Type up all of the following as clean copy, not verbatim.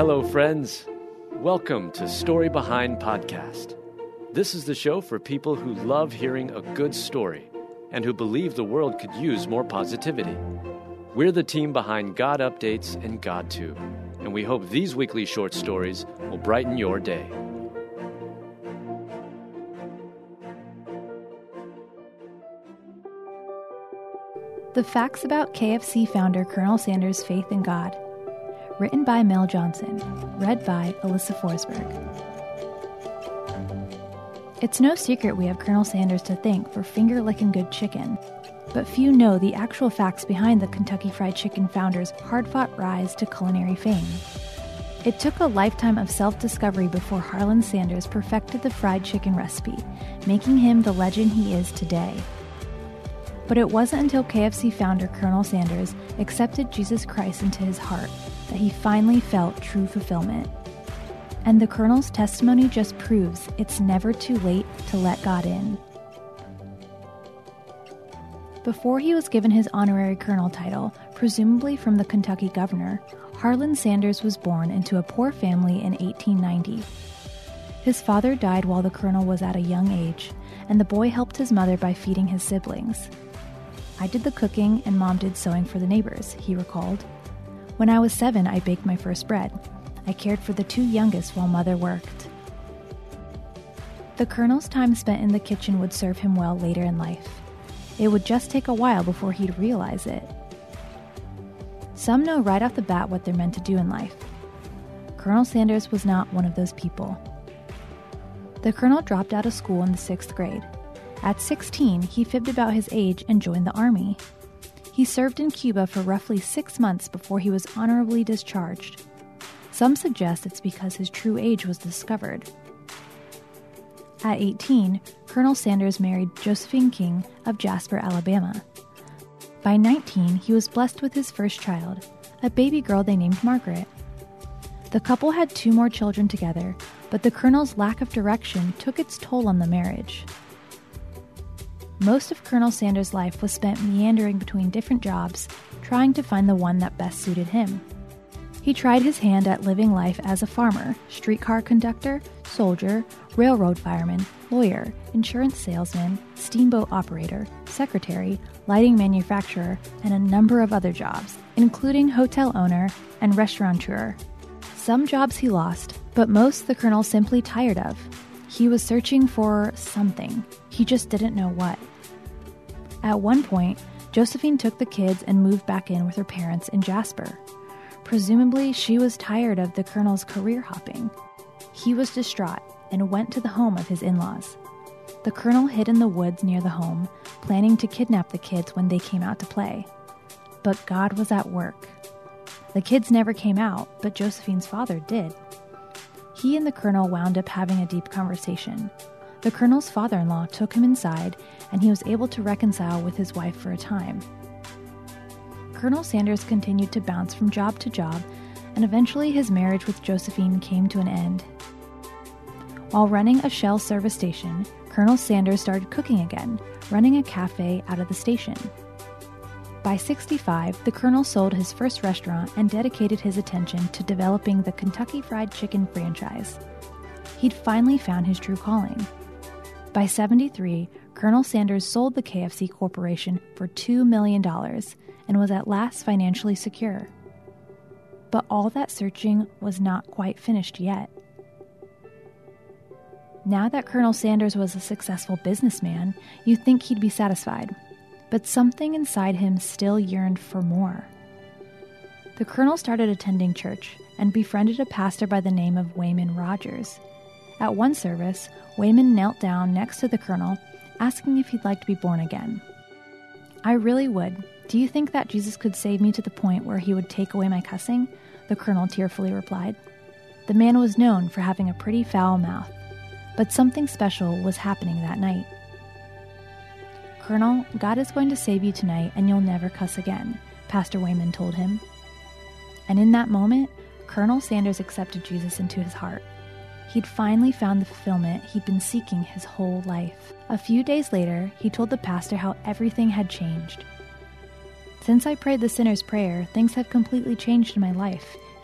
Hello, friends. Welcome to Story Behind Podcast. This is the show for people who love hearing a good story and who believe the world could use more positivity. We're the team behind God Updates and GodTube, and we hope these weekly short stories will brighten your day. The Facts About KFC Founder Colonel Sanders' Faith in God. Written by Mel Johnson. Read by Alyssa Forsberg. It's no secret we have Colonel Sanders to thank for finger-licking good chicken, but few know the actual facts behind the Kentucky Fried Chicken founder's hard-fought rise to culinary fame. It took a lifetime of self-discovery before Harlan Sanders perfected the fried chicken recipe, making him the legend he is today. But it wasn't until KFC founder Colonel Sanders accepted Jesus Christ into his heart that he finally felt true fulfillment. And the Colonel's testimony just proves it's never too late to let God in. Before he was given his honorary colonel title, presumably from the Kentucky governor, Harlan Sanders was born into a poor family in 1890. His father died while the colonel was at a young age, and the boy helped his mother by feeding his siblings. "I did the cooking and Mom did sewing for the neighbors," he recalled. "When I was 7, I baked my first bread. I cared for the 2 youngest while Mother worked." The Colonel's time spent in the kitchen would serve him well later in life. It would just take a while before he'd realize it. Some know right off the bat what they're meant to do in life. Colonel Sanders was not one of those people. The Colonel dropped out of school in the 6th grade. At 16, he fibbed about his age and joined the Army. He served in Cuba for roughly 6 months before he was honorably discharged. Some suggest it's because his true age was discovered. At 18, Colonel Sanders married Josephine King of Jasper, Alabama. By 19, he was blessed with his first child, a baby girl they named Margaret. The couple had 2 more children together, but the Colonel's lack of direction took its toll on the marriage. Most of Colonel Sanders' life was spent meandering between different jobs, trying to find the one that best suited him. He tried his hand at living life as a farmer, streetcar conductor, soldier, railroad fireman, lawyer, insurance salesman, steamboat operator, secretary, lighting manufacturer, and a number of other jobs, including hotel owner and restaurateur. Some jobs he lost, but most the Colonel simply tired of. He was searching for something. He just didn't know what. At one point, Josephine took the kids and moved back in with her parents in Jasper. Presumably, she was tired of the Colonel's career hopping. He was distraught and went to the home of his in-laws. The Colonel hid in the woods near the home, planning to kidnap the kids when they came out to play. But God was at work. The kids never came out, but Josephine's father did. He and the Colonel wound up having a deep conversation. The Colonel's father-in-law took him inside, and he was able to reconcile with his wife for a time. Colonel Sanders continued to bounce from job to job, and eventually his marriage with Josephine came to an end. While running a Shell service station, Colonel Sanders started cooking again, running a cafe out of the station. By 65, the Colonel sold his first restaurant and dedicated his attention to developing the Kentucky Fried Chicken franchise. He'd finally found his true calling. By 73, Colonel Sanders sold the KFC Corporation for $2 million and was at last financially secure. But all that searching was not quite finished yet. Now that Colonel Sanders was a successful businessman, you'd think he'd be satisfied. But something inside him still yearned for more. The Colonel started attending church and befriended a pastor by the name of Wayman Rogers. At one service, Wayman knelt down next to the Colonel, asking if he'd like to be born again. "I really would. Do you think that Jesus could save me to the point where he would take away my cussing?" the Colonel tearfully replied. The man was known for having a pretty foul mouth, but something special was happening that night. "Colonel, God is going to save you tonight and you'll never cuss again," Pastor Wayman told him. And in that moment, Colonel Sanders accepted Jesus into his heart. He'd finally found the fulfillment he'd been seeking his whole life. A few days later, he told the pastor how everything had changed. "Since I prayed the sinner's prayer, things have completely changed in my life,"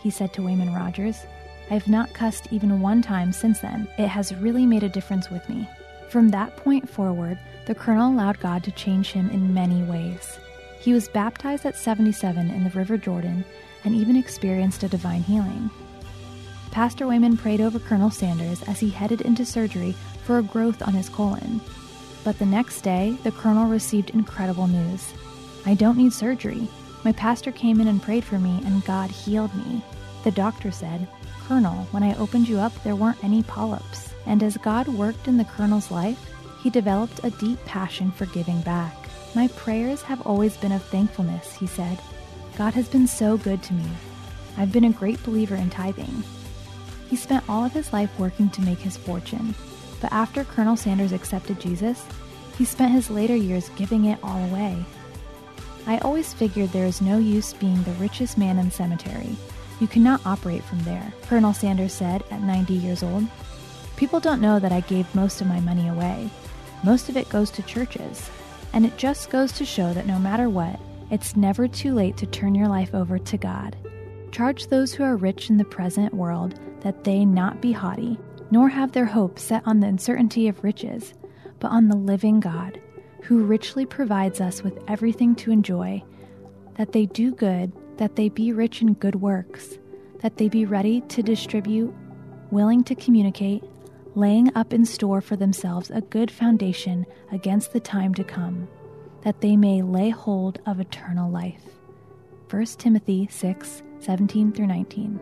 he said to Wayman Rogers. I have not cussed even one time since then. It has really made a difference with me. From that point forward, the Colonel allowed God to change him in many ways. He was baptized at 77 in the River Jordan and even experienced a divine healing. Pastor Wayman prayed over Colonel Sanders as he headed into surgery for a growth on his colon. But the next day, the Colonel received incredible news. I don't need surgery. My pastor came in and prayed for me, and God healed me. The doctor said, Colonel, when I opened you up, there weren't any polyps. And as God worked in the Colonel's life, he developed a deep passion for giving back. My prayers have always been of thankfulness, he said. God has been so good to me. I've been a great believer in tithing. He spent all of his life working to make his fortune, but after Colonel Sanders accepted Jesus, he spent his later years giving it all away. I always figured there is no use being the richest man in the cemetery. You cannot operate from there, Colonel Sanders said at 90 years old. People don't know that I gave most of my money away. Most of it goes to churches. And it just goes to show that no matter what, it's never too late to turn your life over to God. Charge those who are rich in the present world that they not be haughty, nor have their hope set on the uncertainty of riches, but on the living God, who richly provides us with everything to enjoy, that they do good, that they be rich in good works, that they be ready to distribute, willing to communicate, laying up in store for themselves a good foundation against the time to come, that they may lay hold of eternal life. 1 Timothy 6:17-19.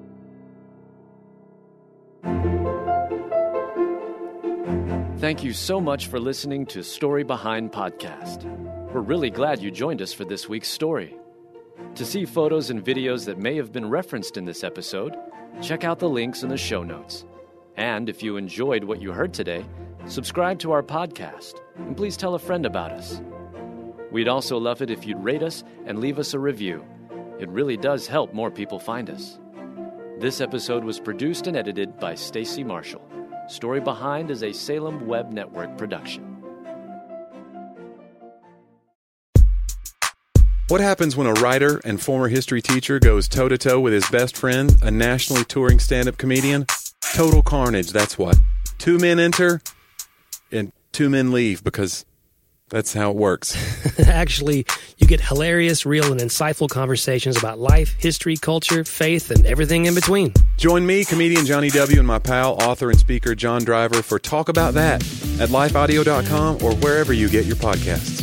Thank you so much for listening to Story Behind Podcast. We're really glad you joined us for this week's story. To see photos and videos that may have been referenced in this episode, check out the links in the show notes. And if you enjoyed what you heard today, subscribe to our podcast, and please tell a friend about us. We'd also love it if you'd rate us and leave us a review. It really does help more people find us. This episode was produced and edited by Stacy Marshall. Story Behind is a Salem Web Network production. What happens when a writer and former history teacher goes toe-to-toe with his best friend, a nationally touring stand-up comedian? Total carnage, that's what. 2 men enter, and 2 men leave, because that's how it works. Actually, you get hilarious, real, and insightful conversations about life, history, culture, faith, and everything in between. Join me, comedian Johnny W., and my pal, author and speaker John Driver for Talk About That at lifeaudio.com or wherever you get your podcasts.